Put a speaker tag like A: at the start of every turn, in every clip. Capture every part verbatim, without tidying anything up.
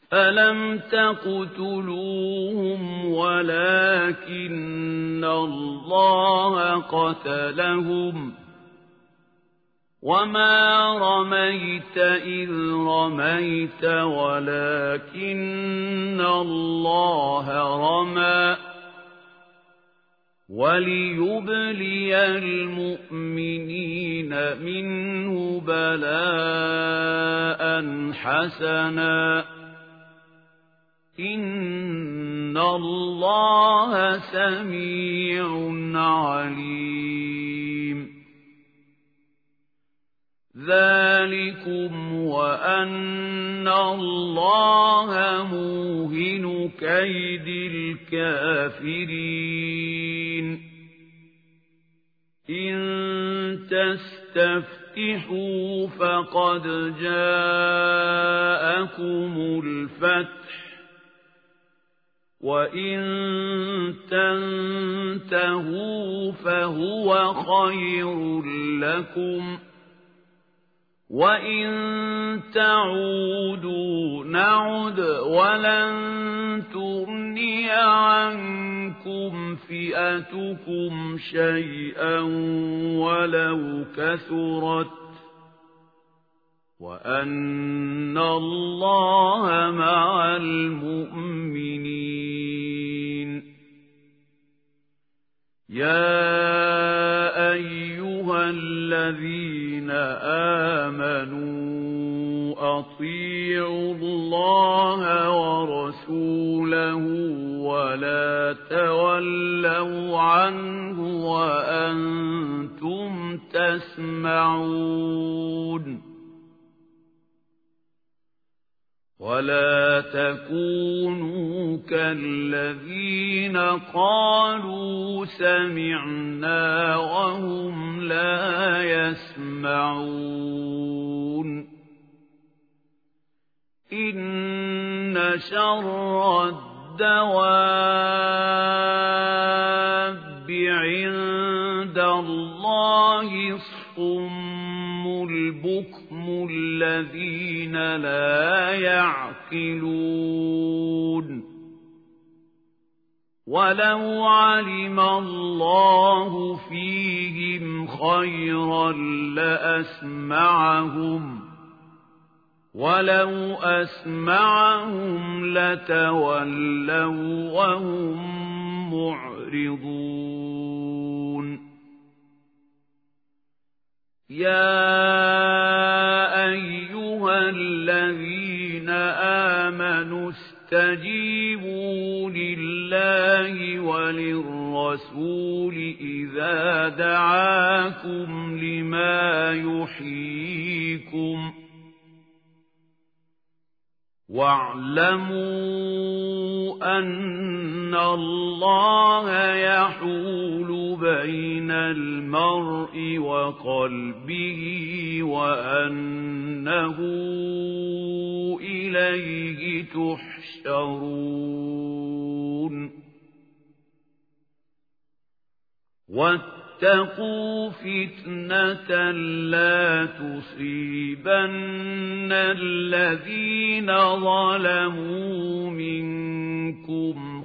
A: فلم تقتلوهم ولكن الله قتلهم وما رميت إذ رميت ولكن الله رمى وليبلي المؤمنين منه بلاء حسنا إن الله سميع عليم ذلكم وأن الله موهن كيد الكافرين إن تستفتحوا فقد جاءكم الفتح وإن تنتهوا فهو خير لكم وإن تعودوا نعد ولن تغني عنكم فئتكم شيئا ولو كثرت وأن الله مع المؤمنين يا أيها الذين آمنوا أطيعوا الله ورسوله ولا تولوا عنه وأنتم تسمعون ولا تكونوا كالذين قالوا سمعنا وهم لا يسمعون إن شر الدواب عند الله الصم البكم الذين لا يعقلون ولو علم الله فيهم خيرا لأسمعهم ولو أسمعهم لتولوا وهم معرضون يا أيها الذين آمنوا استجيبوا لله وللرسول إذا دعاكم لما يحييكم واعلموا أن الله يحول بين المرء وقلبه وأنه إليه تحشرون واتقوا فتنة لا تصيبن الذين ظلموا منكم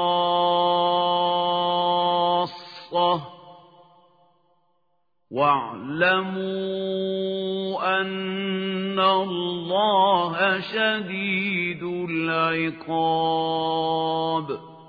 A: خاصة واعلموا أن الله شديد العقاب